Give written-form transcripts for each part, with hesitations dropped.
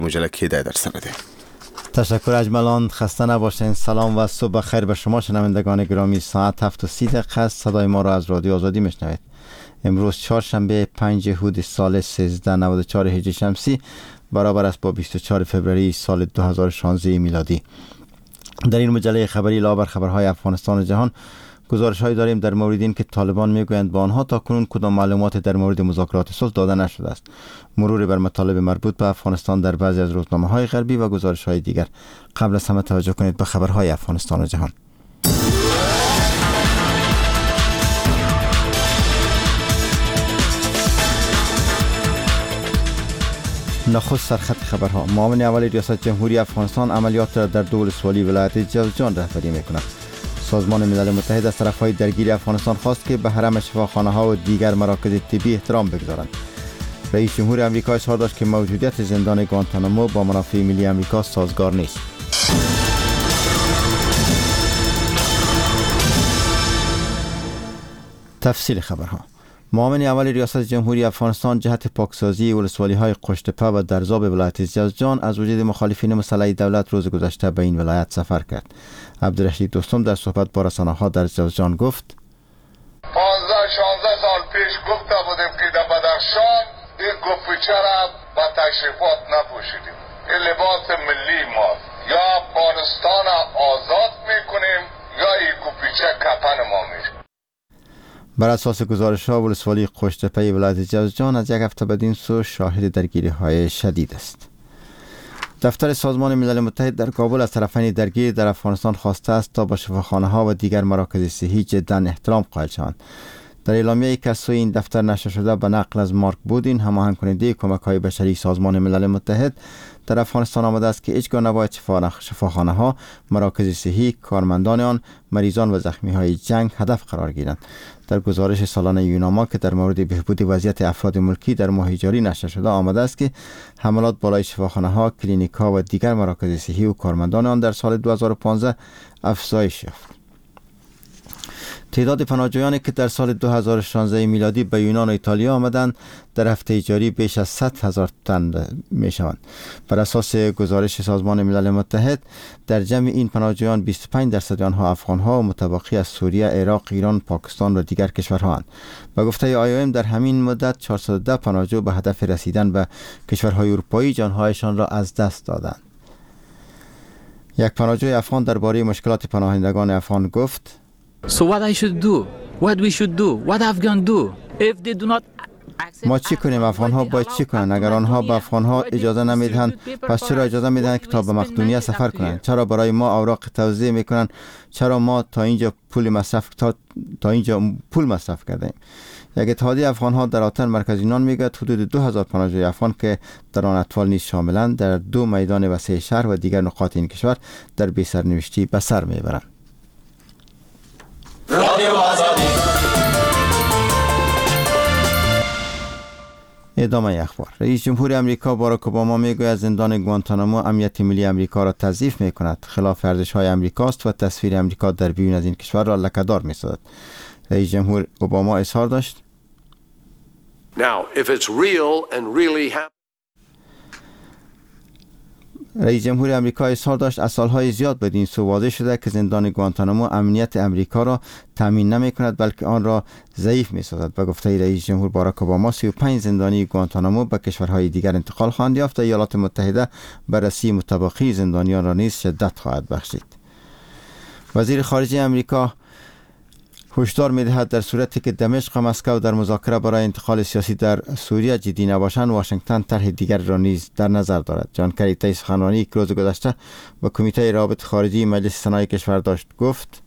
مجله که در سنده. تشکر اجملان، خسته نباشین. سلام و صبح خیر به شما شنوندگان گرامی. ساعت 7:30 است. صدای ما را از رادیو آزادی میشنوید. امروز چهارشنبه 5 اهود سال 1394 هجری شمسی برابر است با 24 فوریه سال 2016 میلادی. در این مجله خبری لاور خبرهای افغانستان و جهان گزارش‌هایی داریم در مورد این که طالبان میگویند با آنها تا کنون کدام معلومات در مورد مذاکرات صلح داده نشده است. مرور بر مطالب مربوط به افغانستان در بعضی از روزنامه‌های غربی و گزارش‌های دیگر. قبل از همه توجه کنید به خبرهای افغانستان و جهان. نخست سرخط خبرها. معاون اول ریاست جمهوری افغانستان عملیات را در دو ولسوالی ولایت جوزجان رهبری می‌کند. سازمان ملل متحد از طرفهای درگیر افغانستان خواست که به حرم شفاخانه‌ها و دیگر مراکز طبی احترام بگذارند. رئیس جمهور آمریکا اظهار داشت که موجودیت زندان گوانتانامو با منافع ملی آمریکا سازگار نیست. تفصیل خبرها. معاون اول ریاست جمهوری افغانستان جهت پاکسازی ولسوالی‌های قشت‌تپه و درزاب ولایت جوزجان از وجود مخالفین مسلح دولت روز گذشته به این ولایت سفر کرد. عبدالرشید دوستم در صحبت با رسانه‌ها در جوزجان گفت 15-16 سال پیش گفته بودیم که در بدخشان این گوپیچه را با تشریفات نپوشیدیم. این لباس ملی ماست. یا افغانستان آزاد میکنیم یا این گوپیچه کفن ما میشه. بر اساس گزارش‌ها ولسوالی قشت‌تپه ولایت جوزجان از یک هفته بدین سو شاهد درگیری‌های شدید است. دفتر سازمان ملل متحد در کابل از طرفین درگیر در افغانستان خواسته است تا با شفاخانه‌ها و دیگر مراکز صحی جداً احترام قائل شوند. در اعلامیه‌ای که از سوی این دفتر نشر شده به نقل از مارک بودین، هماهنگ کننده کمک‌های بشری سازمان ملل متحد در افغانستان آمده است که هیچگاه نباید شفاخانه‌ها، مراکز صحی، کارمندان آن، مریضان و زخمی‌های جنگ هدف قرار گیرند. در گزارش سالانه یوناما که در مورد بهبود وضعیت افراد ملکی در ماه جاری نشر شده آمده است که حملات بالای شفاخانه‌ها، کلینیک‌ها و دیگر مراکز صحی و کارمندان آن در سال 2015 افزایش یافت. تعداد پناهجویانی که در سال 2016 میلادی به یونان و ایتالیا آمدند در هفته جاری بیش از 100,000 تن می شوند. بر اساس گزارش سازمان ملل متحد در جمع این پناهجویان 25% آنها افغان‌ها و متبقی از سوریه، عراق، ایران، پاکستان و دیگر کشورها اند. به گفته IOM در همین مدت 410 پناهجو به هدف رسیدن به کشورهای اروپایی جانهایشان را از دست dادند. یک پناهجوی افغان درباره مشکلات پناهندگان افغان گفت: So what I should do? What we should do? What Afghan do? If they do not ما چی کنیم؟ افغان‌ها باید چی کنند؟ اگر آنها به افغان‌ها اجازه نمیدهند، پس چرا اجازه میدهند که تا به مقدونیه سفر کنند؟ چرا برای ما اوراق توزیع میکنند؟ چرا ما تا اینجا پول مصرف کردیم؟ یک اتحادیه افغان‌ها در آتن مرکز یونان میگوید حدود 2000 پناهجوی افغان که در آن اطفال نیز شاملند در 2 میدان وسیع شهر و دیگر نقاط این کشور در بی‌سرنوشتی به سر میبرند. ادامه اخبار. رئیس جمهور آمریکا باراک اوباما میگوید زندان گوانتانامو امنیت ملی آمریکا را تضعیف میکند، خلاف ارزش‌های آمریکاست و تصویر آمریکا در بیرون از این کشور را لکه‌دار میسازد. رئیس جمهور اوباما اظهار داشت: رئیس جمهور آمریکا اظهار داشت از سالهای زیاد بدین سو واضح شده که زندان گوانتانامو امنیت آمریکا را تامین نمی کند بلکه آن را ضعیف می سازد. به گفته رئیس جمهور باراک اوباما 35 زندانی گوانتانامو به کشورهای دیگر انتقال خواهند یافت و ایالات متحده بررسی متبقی زندانیان را نیز شدت خواهد بخشید. وزیر خارجه آمریکا هشدار می‌دهد در صورتی که دمشق و مسکو در مذاکره برای انتقال سیاسی در سوریه جدی نباشند، واشنگتن طرح دیگر را نیز در نظر دارد. جان کری طی سخنرانی که روز گذشته با کمیته روابط خارجی مجلس سنای کشور داشت گفت: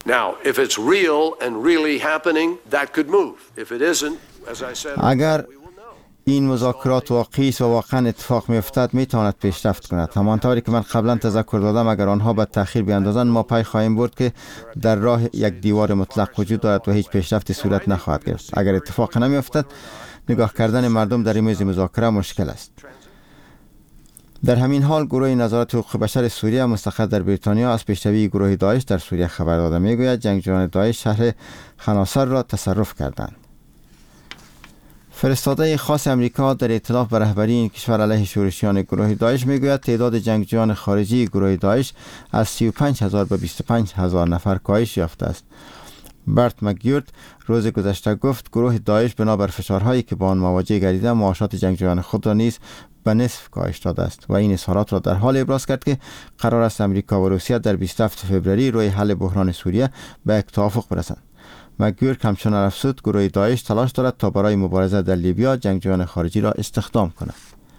اگر این مذاکرات واقعی است و واقعا اتفاق می‌افتد میتواند پیشرفت کند. همانطوری که من قبلا تذکر دادم اگر آنها به تأخیر بیاندازند ما پی خواهیم برد که در راه یک دیوار مطلق وجود دارد و هیچ پیشرفتی صورت نخواهد گرفت. اگر اتفاق نمی‌افتد نگاه کردن مردم در این میز مذاکره مشکل است. در همین حال گروه نظارت حقوق بشر سوریه مستقر در بریتانیا از پیشروی گروه داعش در سوریه خبر داده میگوید جنگجویان داعش شهر خناصر را تصرف کردند. فرستاده خاص امریکا در ائتلاف به رهبری این کشور علیه شورشیان گروه داعش میگوید تعداد جنگجویان خارجی گروه داعش از 35,000 به 25,000 نفر کاهش یافته است. برت مکگیورد روز گذشته گفت گروه داعش بنابر فشارهایی که با آن مواجه گردیده معاشات جنگجویان خود را نیز به نصف کاهش داده است و این اظهارات را در حال ابراز کرد که قرار است امریکا و روسیه در 27 فوریه روی حل بحران سوریه به یک توافق برسند. مکگیورد همچنین افزود گروه داعش تلاش دارد تا برای مبارزه در لیبیا جنگجویان خارجی را استخدام کند.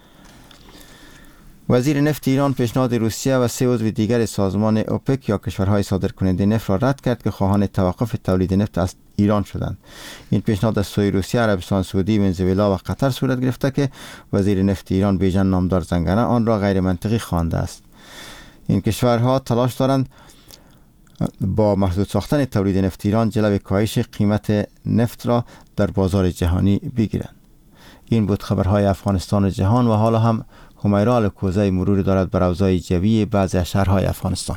وزیر نفت ایران پیشنهاد روسیه و 3 عضو دیگر سازمان اوپک یا کشورهای صادرکننده نفت را رد کرد که خواهان توقف تولید نفت از ایران شدند. این پیشنهاد از سوی روسیه، عربستان سعودی، ونزوئلا و قطر صورت گرفته که وزیر نفت ایران بیژن نامدار زنگنه آن را غیر منطقی خوانده است. این کشورها تلاش دارند با محدود ساختن تولید نفت ایران جلوی کاهش قیمت نفت را در بازار جهانی بگیرند. این بود خبرهای افغانستان و جهان و حالا هم همیرا الکوزی مرور دارد بر اوضاع جوی بعضی از شهرهای افغانستان.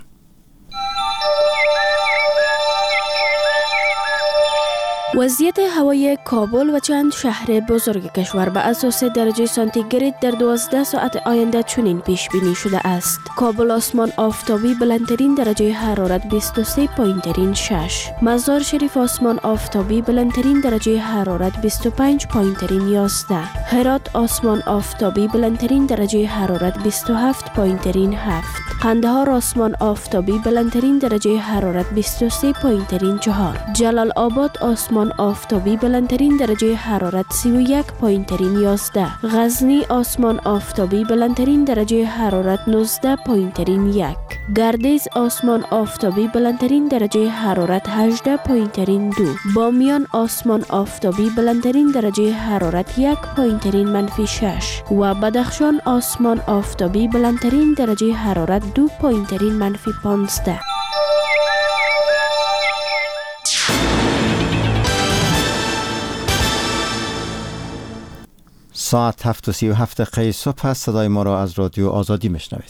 وضعیت هوای کابل و چند شهر بزرگ کشور به اساس درجه سانتیگراد در 12 ساعت آینده چنین پیش بینی شده است. کابل آسمان آفتابی بلندترین درجه حرارت 23.6. مزار شریف آسمان آفتابی بلندترین درجه حرارت 25.11. هرات آسمان آفتابی بلندترین درجه حرارت 27.7. قندهار آسمان آفتابی بلندترین درجه حرارت 23.4. جلال آباد آسمان آفتابی بلندترین درجه حرارت 31.11. غزنی آسمان آفتابی بلندترین درجه حرارت 19.1. گردیز آسمان آفتابی بلندترین درجه حرارت 18.2. بامیان آسمان آفتابی بلندترین درجه حرارت 1.-6 و بدخشان آسمان آفتابی بلندترین درجه حرارت 2.-15. ساعت 7:37 صبح است. صدای ما را از رادیو آزادی میشنوید.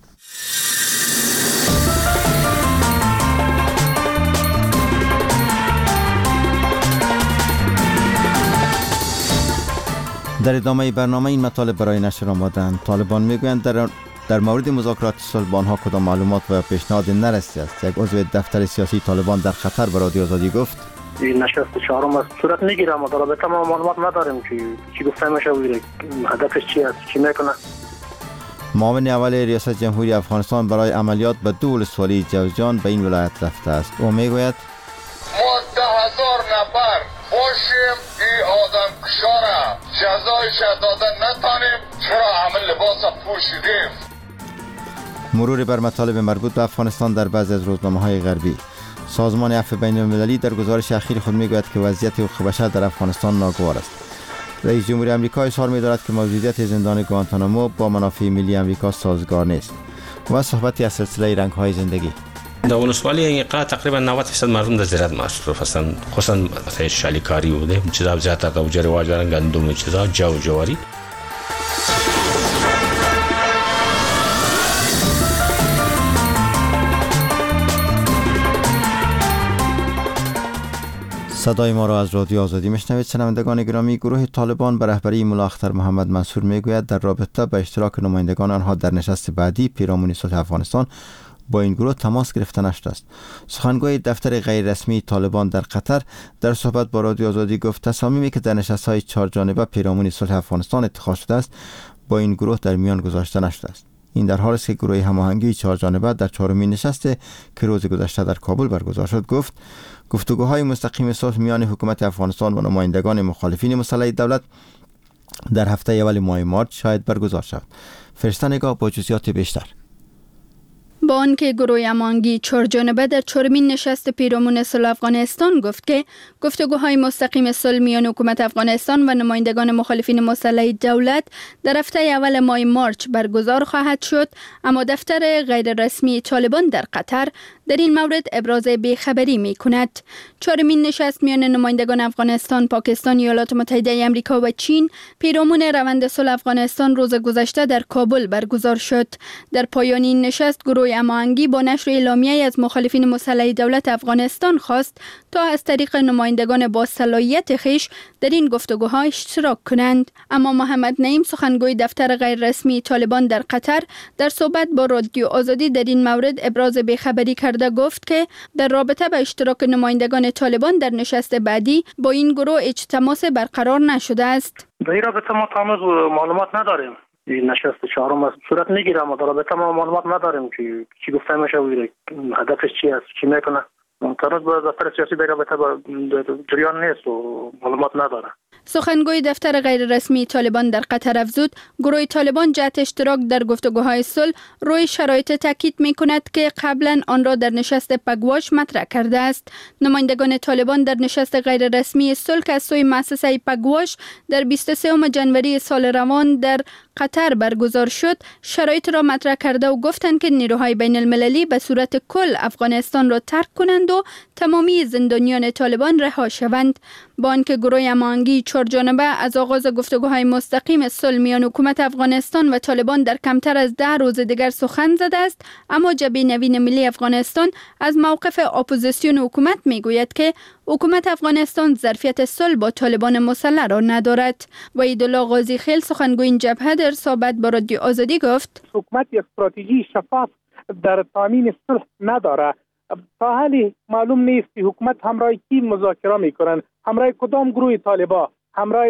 در ادامه برنامه این مطالب برای نشر آمدند. طالبان میگویند در مورد مذاکرات صلح با آنها کدام معلومات و پیشنهاد نرسیده است. یک عضو دفتر سیاسی طالبان در قطر به رادیو آزادی گفت این نشست چهارم از صورت میگیره اما در رابطه ما معلومات نداریم که چی گفته میشه و هدفش چی است، چی میکنه. معاون اول ریاست جمهوری افغانستان برای عملیات به دو ولسوالی جوزجان به این ولایت رفته است. او میگوید ما 10,000 نفر باشیم این آدم کشاره جزایش دادن نتانیم چرا همه لباس پوشیدیم. مرور بر مطالب مربوط به افغانستان در بعضی از روزنامه‌های غربی. سازمان عفو بین المللی در گزارش اخیر خود میگوید که وضعیت حقوق بشر در افغانستان ناگوار است. رئیس جمهوری آمریکا اظهار می‌دارد که موجودیت زندان گوانتانامو با منافع ملی آمریکا سازگار نیست. و صحبتی از سلسله رنگ‌های زندگی. در ولسوالی این قطعه تقریبا 90% مردم در زراعت مصروف هستند، خصوصا مثلا شالیکاری بوده، چیزا زیادتر گوجه رواج دارن، گندم، چیزا جواری. صدای ما را از رادیو آزادی میشنوید. شنوندگان گرامی، گروه طالبان به رهبری ملا اختر محمد منصور میگوید در رابطه با اشتراک نمایندگان آنها در نشست بعدی پیرامون صلح افغانستان با این گروه تماس گرفته نشده است. سخنگوی دفتر غیر رسمی طالبان در قطر در صحبت با رادیو آزادی گفت تصامیمی که در نشست‌های 4 جانبه پیرامون صلح افغانستان اتخاذ شده است با این گروه در میان گذاشته نشده است. این در حالی است که گروه هماهنگی 4 جانبه در 4مین نشست که روز گذشته در کابل برگزار شد گفت گفتگوهای مستقیم صلح میان حکومت افغانستان و نمایندگان مخالفین مسلح دولت در هفته اول ماه مارچ شاید برگزار شود. فرشته نگاه با جزئیات بیشتر. با آنکه گروه هماهنگی 4 جانبه در 4مین نشست پیرامون صلح افغانستان گفت که گفتگوهای مستقیم صلح میان حکومت افغانستان و نمایندگان مخالفین مسلح دولت در هفته اول ماه مارچ برگزار خواهد شد، اما دفتر غیر رسمی طالبان در قطر در این مورد ابراز بیخبری می کند. چهارمین نشست میان نمایندگان افغانستان، پاکستان، ایالات متحده آمریکا و چین پیرامون روند صلح افغانستان روز گذشته در کابل برگزار شد. در پایان این نشست گروه هماهنگی با نشر اعلامیه‌ای از مخالفین مسلح دولت افغانستان خواست تا از طریق نمایندگان با صلاحیت خویش در این گفتگوها اشتراک کنند. اما محمد نعیم، سخنگوی دفتر غیررسمی طالبان در قطر، در صحبت با رادیو آزادی در این مورد ابراز بیخبری کرده گفت که در رابطه با اشتراک نمایندگان طالبان در نشست بعدی با این گروه هیچ تماس برقرار نشده است. در این رابطه ما هنوز معلومات نداریم. این نشست چهارم صورت میگیره، ما در رابطه ما معلومات نداریم که چی گفته میشه و هدفش چی است، چی میکنه. هنوز با دفتر سیاسی در رابطه با جریان نیست و معلومات نداره. سخنگوی دفتر غیررسمی طالبان در قطر افزود گروه طالبان جهت اشتراک در گفتگوهای صلح روی شرایط تاکید می‌کند که قبلا آن را در نشست پگواش مطرح کرده است. نمایندگان طالبان در نشست غیررسمی صلح که از سوی مؤسسه پگواش در 23 جنوری سال روان در قطر برگزار شد شرایط را مطرح کرده و گفتند که نیروهای بین المللی به صورت کل افغانستان را ترک کنند و تمامی زندانیان طالبان رها شوند. با آنکه گروه هماهنگی چهارجانبه از آغاز گفتگوهای مستقیم صلح میان حکومت افغانستان و طالبان در کمتر از 10 روز دیگر سخن زده است، اما جبهه نوین ملی افغانستان از موقف اپوزیسیون حکومت میگوید که حکومت افغانستان ظرفیت صلح با طالبان مسلح را ندارد. وحیدالله غازی خیل، سخنگوی این جبهه، در صحبت با رادیو آزادی گفت حکومت استراتژی شفاف در تامین صلح نداره. تا حالی معلوم نیست که حکومت همراه کی مذاکره میکنن، همراه کدام گروه طالبا، همراه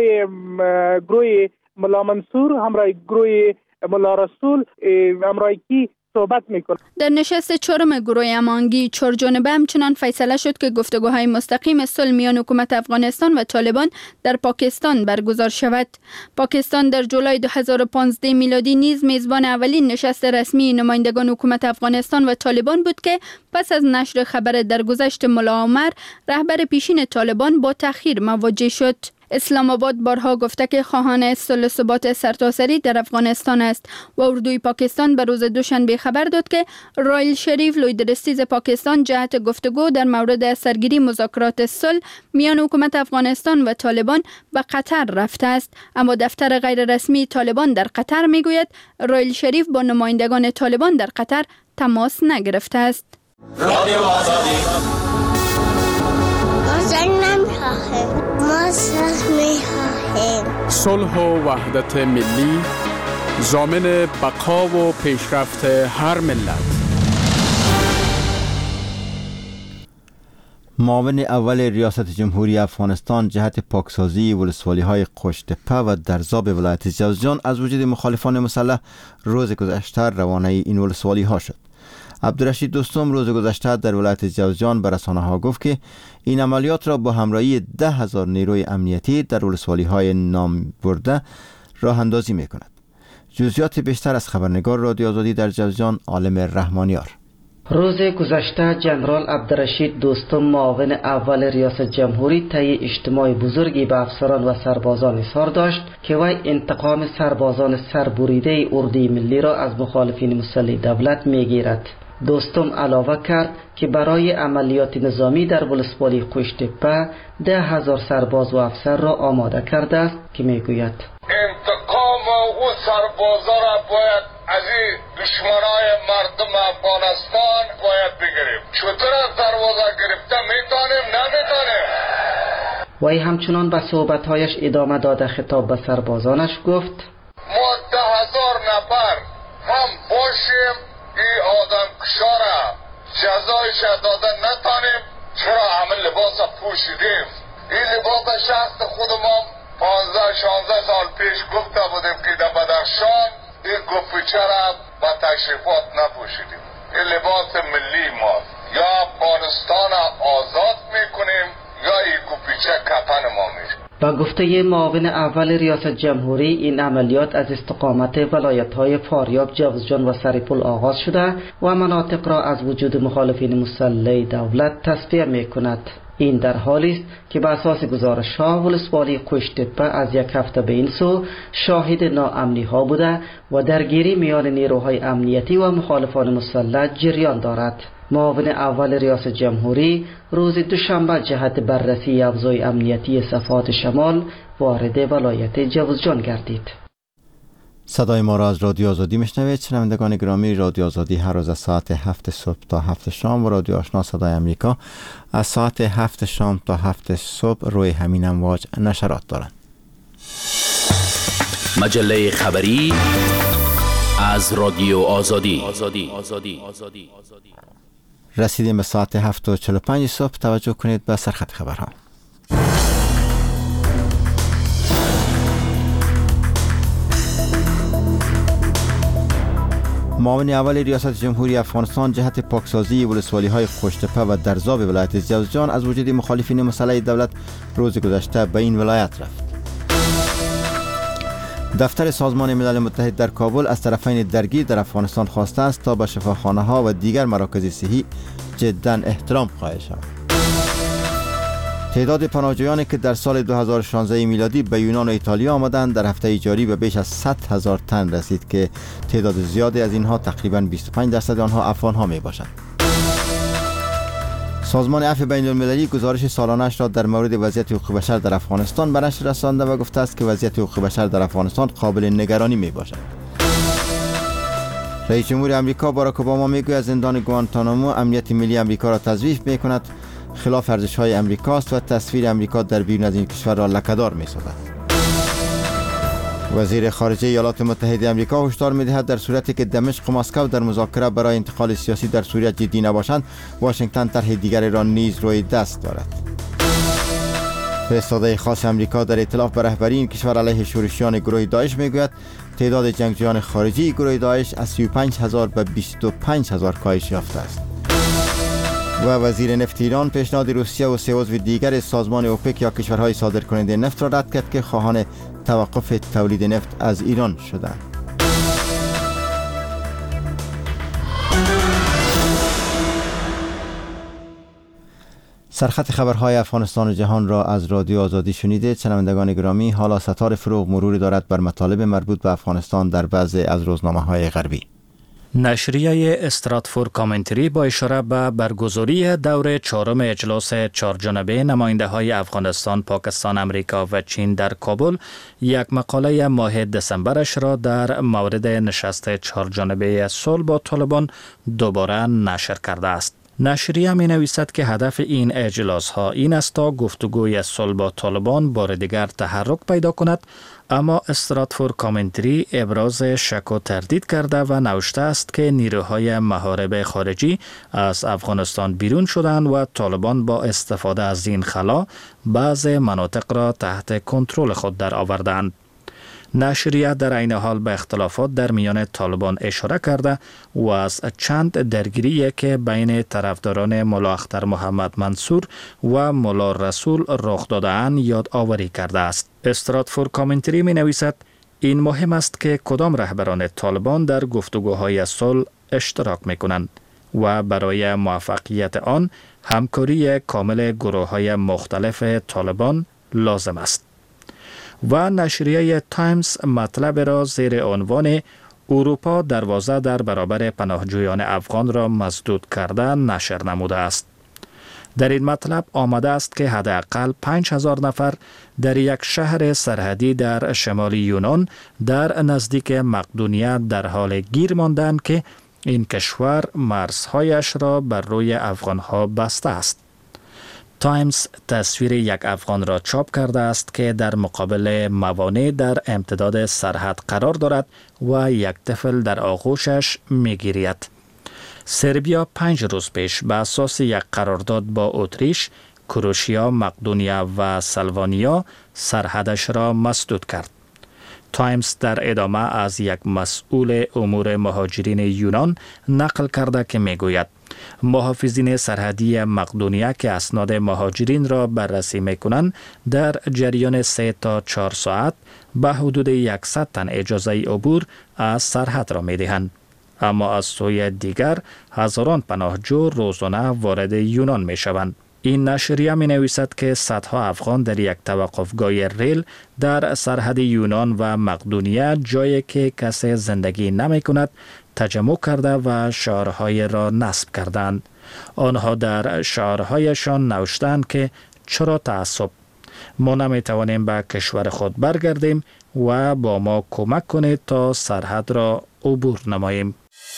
گروه ملا منصور، همراه گروه ملا رسول، همراه کی صحبت میکنه. در نشست چهارم گروه هماهنگی چهارجانبه همچنان فیصله شد که گفتگوهای مستقیم صلح میان حکومت افغانستان و طالبان در پاکستان برگزار شود. پاکستان در جولای 2015 میلادی نیز میزبان اولین نشست رسمی نمایندگان حکومت افغانستان و طالبان بود که پس از نشر خبر درگذشت ملا عمر، رهبر پیشین طالبان، با تأخیر مواجه شد. اسلام آباد بارها گفته که خواهان صلح و ثبات سرتاسری در افغانستان است و اردوی پاکستان به روز دوشنبه خبر داد که رایل شریف، لوی درستیز پاکستان، جهت گفتگو در مورد سرگیری مذاکرات صلح میان حکومت افغانستان و طالبان به قطر رفته است. اما دفتر غیررسمی طالبان در قطر میگوید رایل شریف با نمایندگان طالبان در قطر تماس نگرفته است. صلح و وحدت ملی ضامن بقا و پیشرفت هر ملت. معاون اول ریاست جمهوری افغانستان جهت پاکسازی ولسوالی‌های قشت‌تپه و درزاب ولایت جوزجان از وجود مخالفان مسلح روز گذشته روانه این ولسوالی‌ها شد. عبدالرشید دوستم روز گذشته در ولایت جوزجان به رسانه‌ها گفت که این عملیات را با همراهی 10,000 نیروی امنیتی در ولسوالی‌های نام برده راه اندازی می‌کند. جزئیات بیشتر از خبرنگار رادیو آزادی در جوزجان عالم رحمانیار. روز گذشته جنرال عبدالرشید دوستم معاون اول ریاست جمهوری طی اجتماع بزرگی به افسران و سربازان اظهار داشت که وی انتقام سربازان سربریده اردوی ملی را از مخالفین مسلح دولت میگیرد. دوستم علاوه کرد که برای عملیات نظامی در ولسوالی قشت‌تپه 10,000 سرباز و افسر را آماده کرده است که میگوید انتقام او سربازا را باید از این دشمنای مردم افغانستان باید بگیریم. چطور از دروازه گرفته میتونیم نمیتونیم. وی همچنان به صحبتهایش ادامه داده خطاب به سربازانش گفت ما 10,000 نفر هم باشیم این آدم کشا را جزایش داده نتانیم. چرا همه لباس پوشیدیم؟ این لباس شخص خود ما 15-16 سال پیش گفته بودیم که در بدخشان این گوپیچه را با تشریفات نپوشیدیم. این لباس ملی ماست. یا افغانستان آزاد میکنیم یا این گوپیچه کفن ما میشه. با گفته معاون اول ریاست جمهوری این عملیات از استقامت ولایت‌های فاریاب، جوزجان و سرپل آغاز شده و مناطق را از وجود مخالفین مسلح دولت تصفیه می‌کند. این در حالی است که بر اساس گزارش‌ها ولسوالی قوشتپه از یک هفته به این سو شاهد ناامنی‌ها بوده و درگیری میان نیروهای امنیتی و مخالفان مسلح جریان دارد. معاون اول ریاست جمهوری روز دوشنبه جهت بررسی افزای امنیتی صفحات شمال وارد ولایت جوزجان گردید. صدای ما را از رادیو آزادی میشنوید. شنوندگان گرامی، رادیو آزادی هر روز از ساعت 7 صبح تا 7 شام و رادیو آشنا صدای امریکا از ساعت 7 شام تا 7 صبح روی همین امواج نشرات دارند. مجله خبری از رادیو آزادی. رسیدیم به ساعت 7:45 صبح. توجه کنید به سرخط خبرها. معاون اول ریاست جمهوری افغانستان جهت پاکسازی ولسوالی‌های قوشتپه و درزاب ولایت جوزجان از وجود مخالفین مسلح دولت روز گذشته به این ولایت رفت. دفتر سازمان ملل متحد در کابل از طرفین درگیر در افغانستان خواسته است تا به شفاخانه‌ها و دیگر مراکز صحی جداً احترام قائل شوند. تعداد پناهجویانی که در سال 2016 میلادی به یونان و ایتالیا آمدند در هفته جاری به بیش از 100,000 تن رسید که تعداد زیادی از اینها تقریباً 25% آنها افغان‌ها میباشند. سازمان عفو بین‌المللی گزارش سالانه‌اش را در مورد وضعیت حقوق بشر در افغانستان به نشر رسانده و گفته است که وضعیت حقوق بشر در افغانستان قابل نگرانی میباشد. رئیس جمهور آمریکا باراک اوباما میگوید زندان گوانتانامو امنیت ملی آمریکا را تضعیف میکند، خلاف ارزش‌های امریکاست و تصویر امریکا در بیرون از این کشور را لکه‌دار می‌سازد. وزیر خارجه ایالات متحده آمریکا هشدار می‌دهد در صورتی که دمشق و مسکو در مذاکره برای انتقال سیاسی در سوریه جدی نباشند، واشنگتن طرح دیگری را نیز روی دست دارد. فرستاده خاص آمریکا در ائتلاف به رهبری این کشور علیه شورشیان گروه داعش میگوید تعداد جنگجویان خارجی گروه داعش از 35,000 به 25,000 کاهش یافته است. و وزیر نفت ایران پیشنهاد روسیه و 3 عضو دیگر سازمان اوپک یا کشورهای صادرکننده نفت را رد کرد که خواهان توقف تولید نفت از ایران شدند. سرخط خبرهای افغانستان و جهان را از رادیو آزادی شنیدید. شنوندگان گرامی، حالا ستار فروغ مروری دارد بر مطالب مربوط به افغانستان در بعضی از روزنامه‌های غربی. نشریه استراتفور کامنتری با اشاره به برگزاری دور 4 اجلاس 4 جانبه نماینده های افغانستان، پاکستان، امریکا و چین در کابل یک مقاله ماه دسامبرش را در مورد نشست 4 جانبه صلح با طالبان دوباره نشر کرده است. نشریه می نویسد که هدف این اجلاس ها این است تا گفتگوی صلح با طالبان بار دیگر تحرک پیدا کند، اما استراتفور کامنتری ابراز شک و تردید کرده و نوشته است که نیروهای محارب خارجی از افغانستان بیرون شدند و طالبان با استفاده از این خلا بعض مناطق را تحت کنترل خود در آوردند. نشریه در عین حال به اختلافات در میان طالبان اشاره کرده و از چند درگیری که بین طرفداران ملا اختر محمد منصور و ملا رسول رخ داده‌اند یاد آوری کرده است. استراتفور کامنتری می نویسد این مهم است که کدام رهبران طالبان در گفتگوهای صلح اشتراک می کنند و برای موفقیت آن همکاری کامل گروه‌های مختلف طالبان لازم است. و نشریه تایمز مطلب را زیر عنوان اروپا دروازه در برابر پناهجویان افغان را مسدود کرده نشر نموده است. در این مطلب آمده است که حداقل 5,000 نفر در یک شهر سرحدی در شمال یونان در نزدیک مقدونیه در حال گیر ماندند که این کشور مرزهایش را بر روی افغانها بسته است. تایمز تصویر یک افغان را چاپ کرده است که در مقابل موانع در امتداد سرحد قرار دارد و یک طفل در آغوشش می‌گرید. سربیا 5 روز پیش به اساس یک قرارداد با اتریش، کروشیا، مقدونیه و سلوانیا سرحدش را مسدود کرد. تایمز در ادامه از یک مسئول امور مهاجرین یونان نقل کرده که میگوید محافظین سرحدی مقدونیه که اسناد مهاجرین را بررسی میکنند در جریان 3 تا 4 ساعت به حدود 100 تن اجازه عبور از سرحد را میدهند، اما از سوی دیگر هزاران پناهجو روزانه وارد یونان میشوند. این نشریه می نویسد که صدها افغان در یک توقفگاه ریل در سرحد یونان و مقدونیه، جایی که کسی زندگی نمی کند، تجمع کرده و شعارهای را نصب کردند. آنها در شعارهایشان نوشتند که چرا تعصب؟ ما نمی توانیم به کشور خود برگردیم و با ما کمک کنید تا سرحد را عبور نماییم.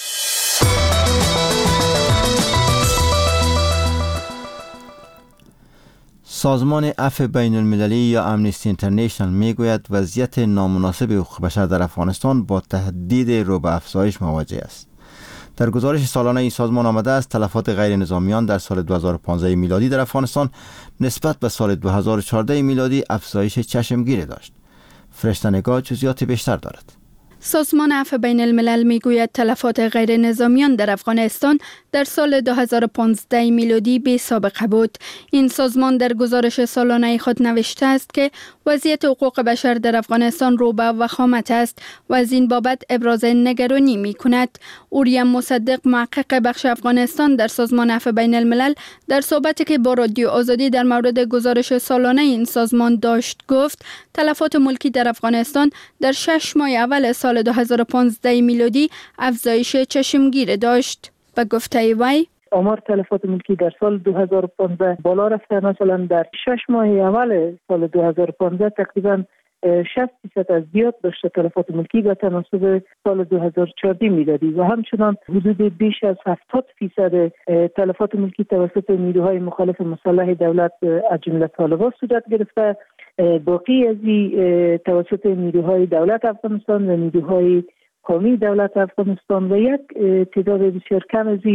سازمان عفو بین المللی یا امنیستی اینترنشنال میگوید وضعیت نامناسب حقوق بشر در افغانستان با تهدید رو به افزایش مواجه است. در گزارش سالانه این سازمان آمده است تلفات غیر نظامیان در سال 2015 میلادی در افغانستان نسبت به سال 2014 میلادی افزایش چشمگیر داشت. فرشته نگاه جزئیات بیشتر دارد. سازمان عفو بین الملل میگوید تلفات غیر نظامیان در افغانستان در سال 2015 میلادی بی سابقه بود. این سازمان در گزارش سالانه خود نوشته است که وضعیت حقوق بشر در افغانستان رو به وخامت است و از این بابت ابراز نگرانی می کند. اوریم مصدق، محقق بخش افغانستان در سازمان عفو بین الملل، در صحبتی که با رادیو آزادی در مورد گزارش سالانه این سازمان داشت گفت تلفات ملکی در افغانستان در 6 ماه اول سال 2015 میلادی افزایش چشمگیر داشت. به گفته وی آمار تلفات ملکی در سال 2015 بالا رفته. مثلا در 6 ماه اول سال 2015 تقریبا 60% از زیاد داشته تلفات ملکی به تناسب سال 2014 میلادی و همچنان حدود بیش از 70% تلفات ملکی توسط نیروهای مخالف مسلح دولت از جمله طالبان صورت گرفته. باقی از توسط نیروهای دولت افغانستان و نیروهای قومی دولت افغانستان و یک تعداد بسیار کم از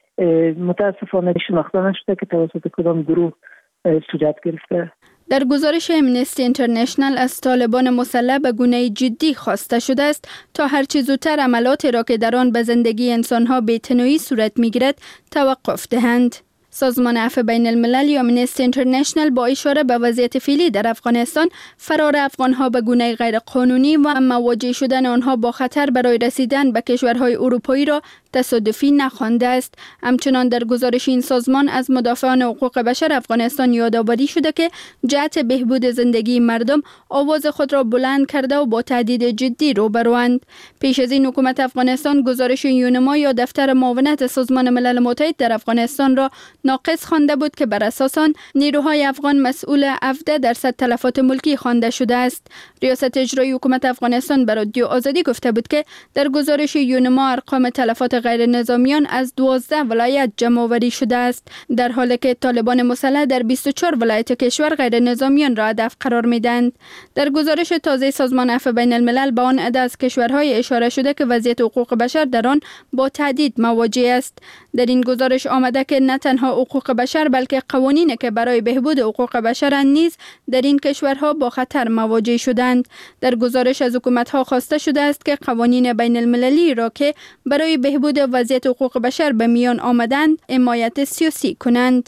متاسفانه شناخته نشده که توسط کدام گروه صورت گرفته. در گزارش امنیستی اینترنشنال از طالبان مسلح به گونه جدی خواسته شده است تا هرچه زودتر عملاتی را که در آن به زندگی انسانها بی‌تنایی صورت می‌گیرد توقف دهند. سازمان عفو بین الملل یا امنیستی اینترنشنال با اشاره به وضعیت فعلی در افغانستان، فرار افغانها به گونه غیر قانونی و مواجه شدن آنها با خطر برای رسیدن به کشورهای اروپایی را تصادفی نخوانده است. همچنان در گزارش این سازمان از مدافعان حقوق بشر افغانستان یادآوری شده که جهت بهبود زندگی مردم آواز خود را بلند کرده و با تهدید جدی روبروند. پیش از این حکومت افغانستان گزارش یونما یا دفتر معاونت سازمان ملل متحد در افغانستان را ناقص خوانده بود که بر اساس آن نیروهای افغان مسئول 17% تلفات ملکی خوانده شده است. ریاست اجرایی حکومت افغانستان بر رادیو آزادی گفته بود که در گزارش یونما ارقام تلفات غیر نظامیان از 12 ولایت جمع آوری شده است، در حالی که طالبان مسلح در 24 ولایت کشور غیر نظامیان را هدف قرار میدهند. در گزارش تازه سازمان عفو بین الملل به آن عده از کشورهای اشاره شده که وضعیت حقوق بشر در آن با تهدید مواجه است. در این گزارش آمده که نه تنها حقوق بشر بلکه قوانینی که برای بهبود حقوق بشر نیز در این کشورها با خطر مواجه شدند. در گزارش از حکومت‌ها خواسته شده است که قوانین بین المللی را که برای بهبود وضعیت حقوق بشر به میان آمدند حمایت سیاسی کنند.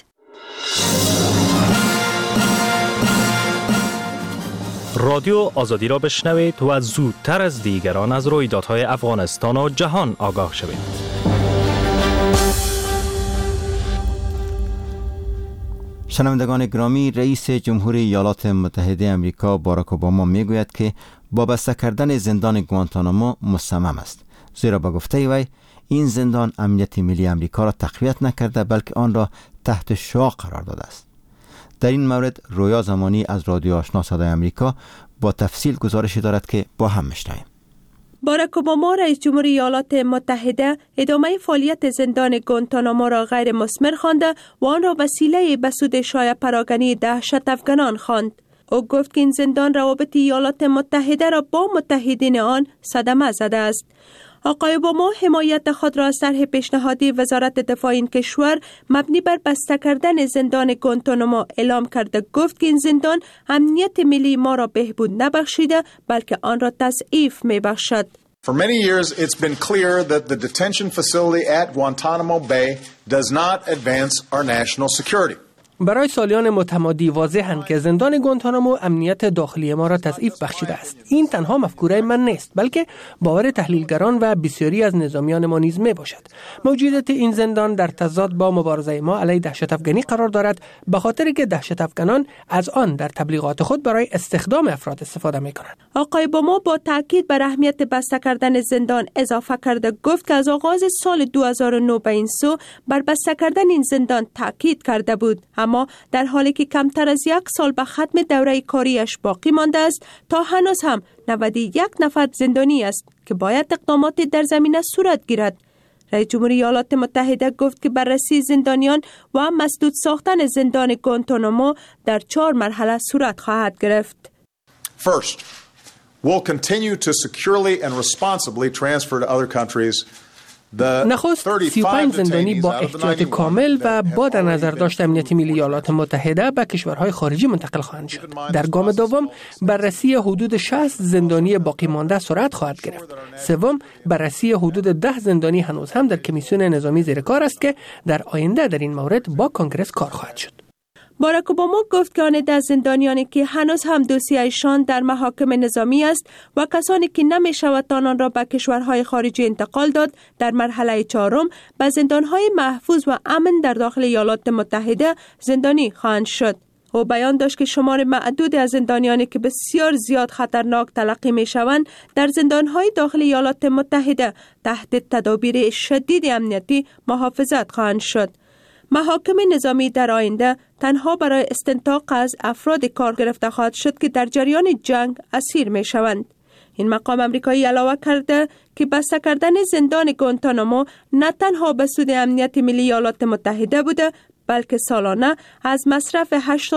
رادیو آزادی را بشنوید و زودتر از دیگران از رویدادهای افغانستان و جهان آگاه شوید. شنوندگان گرامی، رئیس جمهوری ایالات متحده آمریکا باراک اوباما میگوید که با بسته کردن زندان گوانتانامو مصمم است، زیرا به گفته وی این زندان امنیت ملی آمریکا را تقویت نکرده بلکه آن را تحت شعاع قرار داده است. در این مورد رویا زمانی از رادیو آشنا صدای آمریکا با تفصیل گزارشی دارد که با هم میشنویم. باراک اوباما رئیس جمهوری ایالات متحده ادامه فعالیت زندان گوانتانامو را غیر مثمر خوانده و آن را وسیله به سود شایع پراکنی دهشت افغانان خواند. او گفت که این زندان روابط ایالات متحده را با متحدین آن صدمه زده است. آقای اوباما حمایت خود را از طرح پیشنهادی وزارت دفاع این کشور مبنی بر بسته کردن زندان گوانتانامو اعلام کرده. گفت که این زندان امنیت ملی ما را بهبود نبخشیده بلکه آن را تضعیف می‌بخشد. For many years it's been clear that the detention facility at Guantanamo Bay does not advance our national security. برای سالیان متمادی واضح‌اند که زندان گوانتانامو امنیت داخلی ما را تضعیف بخشیده است. این تنها مفکوره من نیست، بلکه باور تحلیلگران و بسیاری از نظامیان ما نیز میباشد. موجودیت این زندان در تضاد با مبارزه ما علیه دهشت افغانی قرار دارد، به خاطر که دهشت افغانان از آن در تبلیغات خود برای استخدام افراد استفاده میکنند. آقای باما با تاکید بر اهمیت بسته کردن زندان اضافه کرده گفت که از آغاز سال 2009 به این سو بر بسته کردن این زندان تاکید کرده بود، اما در حالی که کمتر از 1 سال به ختم دوره کاریش باقی مانده است، تا هنوز هم 91 نفر زندانی است که باید اقدامات در زمینه صورت گیرد. رئیس جمهوری ایالات متحده گفت که بررسی زندانیان و مسدود ساختن زندان گوانتانامو در 4 مرحله صورت خواهد گرفت. First, we'll continue to securely and responsibly transfer to other countries. نخست 35 زندانی با احتیاط کامل و با در نظر داشت امنیت ملی ایالات متحده به کشورهای خارجی منتقل خواهند شد. در گام دوم بررسی حدود 60 زندانی باقی مانده صورت خواهد گرفت. سوم بررسی حدود 10 زندانی هنوز هم در کمیسیون نظامی زیر کار است که در آینده در این مورد با کنگرس کار خواهد شد. باراک اوباما گفت که آن 10 زندانیانی که هنوز هم دوسیه‌شان در محاکم نظامی است و کسانی که نمی‌شود آنان را به کشورهای خارجی انتقال داد، در مرحله 4 به زندانهای محفوظ و امن در داخل ایالات متحده زندانی خواهند شد. او بیان داشت که شمار معدود از زندانیانی که بسیار زیاد خطرناک تلقی می‌شوند در زندانهای داخل ایالات متحده تحت تدابیر شدید امنیتی محافظت خواهند شد. محاکم نظامی در آینده تنها برای استنطاق از افراد کار گرفته خواهد شد که در جریان جنگ اسیر می شوند. این مقام امریکایی علاوه کرده که بسته کردن زندان گوانتانامو نه تنها به سود امنیت ملی ایالات متحده بوده، بلکه سالانه از مصرف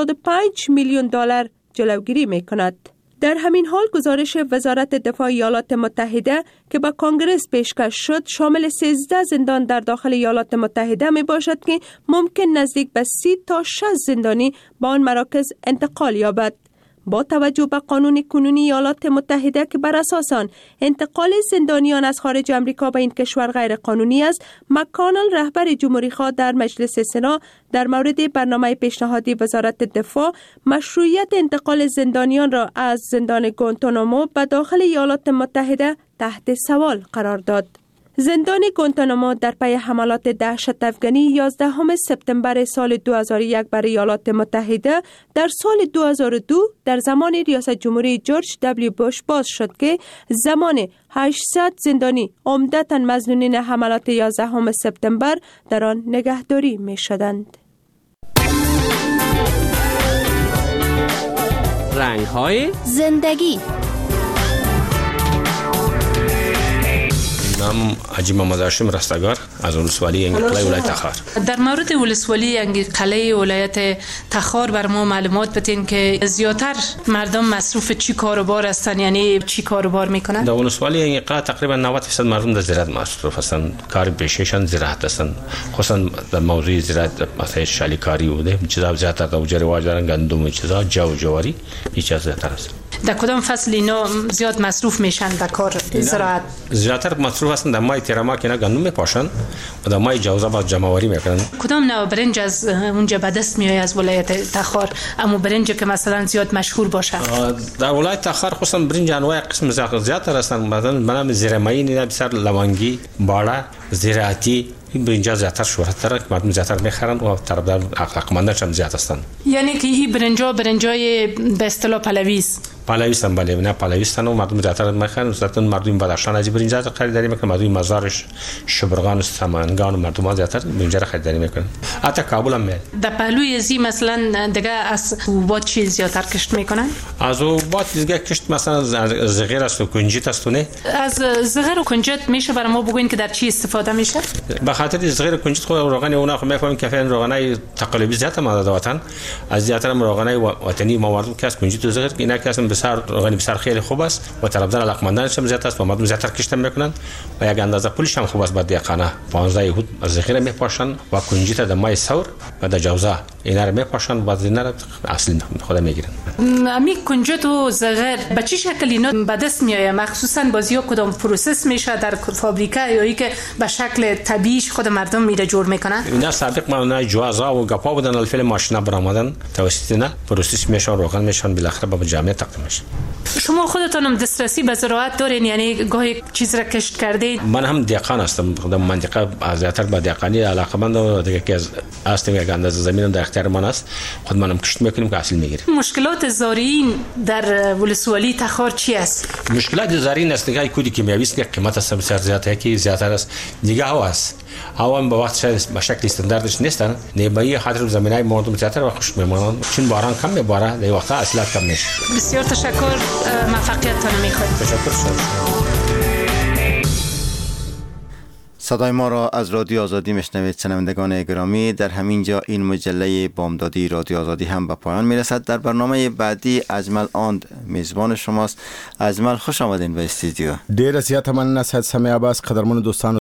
85 میلیون دلار جلوگیری می کند. در همین حال گزارش وزارت دفاع ایالات متحده که به کنگرس پیشکش شد شامل 13 زندان در داخل ایالات متحده می باشد که ممکن نزدیک به 30 تا 60 زندانی به آن مراکز انتقال یابد. با توجه به قانون کنونی ایالات متحده که بر اساس آن انتقال زندانیان از خارج آمریکا به این کشور غیر قانونی است، مک‌کانل رهبر جمهوری خواه در مجلس سنا در مورد برنامه پیشنهادی وزارت دفاع مشروعیت انتقال زندانیان را از زندان گوانتانامو به داخل ایالات متحده تحت سوال قرار داد. زندان گوانتانامو در پی حملات دهشت افغانی 11 سپتامبر سال 2001 بر ایالات متحده در سال 2002 در زمان ریاست جمهوری جورج دبلیو بوش باز شد که زمان 800 زندانی عمدتاً مظنونین حملات 11 سپتامبر در آن نگهداری می شدند. رنگ‌های زندگی. نام حاجی محمد هاشم رستگار از ولسوالی انگیقله ولایت تخار. در مورد ولسوالی انگیقله ولایت تخار بر ما معلومات بدین که زیاتر مردم مصروف چی کاروبار هستن، یعنی چی کاروبار میکنن؟ در ولسوالی انگیقله تقریبا 90% مردم در زراعت مصروف هستن، کار پیشه‌شان زراعت هستن، خصوصا در موضوع زراعت مثلا شالیکاری بوده، چیزا زیاتر در اوجر واجران گندم چیزا جواری هیچ از زیاتر است. در کدام فصل اینا زیاد مصروف میشن در کار زراعت؟ زیاتر مصروف هستن در ماه تیرما که اینا گندم میپاشن و در ماه جوزا با جمع‌آوری میکنن. کدام نوع برنج از اونجا به دست میاد از ولایت تخار؟ اما برنج که مثلا زیاد مشهور باشه در ولایت تخار خصوصا برنج انواع قسم زیاتر هستن، مثلا منم زیرمایی نه بسیار لونگی بالا زراعتی این برنجا زیاتر شهرت داره که مردم زیاتر میخرن و طرفدار علاقمندش هم زیاد هستن. یعنی که این برنجای به اصطلاح پهلوی است. پهلوی است، بله، نه پهلوی است و مردم زیاتر میخرن. مثلا مردم بدخشان از برنج خریداری میکنن، مردم مزارش شبرغان و سمنگان و مردم زیاتر برنج را خریداری میکنن. حتی کابل هم در پهلوی ازی مثلا دیگه از حبوبات چی زیاتر کشت میکنن؟ از حبوبات دیگه کشت مثلا زغیر است و کنجد است و نه. از زغیر و کنجد میشه برای ما بگوین که در چی استفاده میشه؟ به خاطر زغیر کنجد خود روغن اونا خو میفهمیم که فعلا روغنای تقلیبی زیات ماده وطن از زیاتر روغنای وطنی موارد که از کنجد و زغیر اینا که اصلا بسیار روغنی بسیار خیلی خوب است و طرفدار علاقمندانش هم زیات است و مردم زیاتر کشت میکنن و یک اندازه پولش هم خوب است. بعد دیقانه 15 یهود از زغیر میپاشن و کنجد در مای ثور و در جوزا اینا رو میپاشن بعد اینا رو اصل خود میگیرن. امی کنجد و زغیر به چه شکلی اینا به دست میاد؟ مخصوصا بازی کدام پروسس میشه در فابریکه یا ای که به شکل طبیعی پیش خود مردم میره جور میکنن. اینا سابق ما جوازا و گپا بودن الفعل ماشینا برآمدن توسط نه پروسس میشن روغن میشن بالاخره به جامعه تقدیم میشه. شما خودتونم دسترسی به زراعت دارین، یعنی گاهی چیز را کشت کردید؟ من هم دهقان هستم، خودم منطقه زیاتر به دهقانی علاقه‌مند و دیگه که هستم، یک اندازه زمینم در اختیار من است، خود منم کشت میکنیم که حاصل میگیریم. مشکلات زارعین در ولسوالی تخار چی است؟ مشکلات زارعین است که کودی کیمیایی است که قیمت است بسیار زیاده، که زیاتر است دیگه هوا است. هوا هم به وقت شاید به شکل استانداردش نیستن، نیمه‌ای خاطر زمینای مردم زیاتر و خوش میمونن، چون باران کم میباره در وقتا حاصلات کم میشه. بسیار تشکر، موفقیتتون میخوایم. تشکر شما. صدای ما را از رادیو آزادی میشنوید شنوندگان گرامی. در همین جا این مجله بامدادی رادیو آزادی هم به پایان میرسد. در برنامه بعدی اجمل آند میزبان شماست. اجمل خوش آمدین به استودیو. ډیر زیات مننه سید سمیع عباس. قدرمن دوستان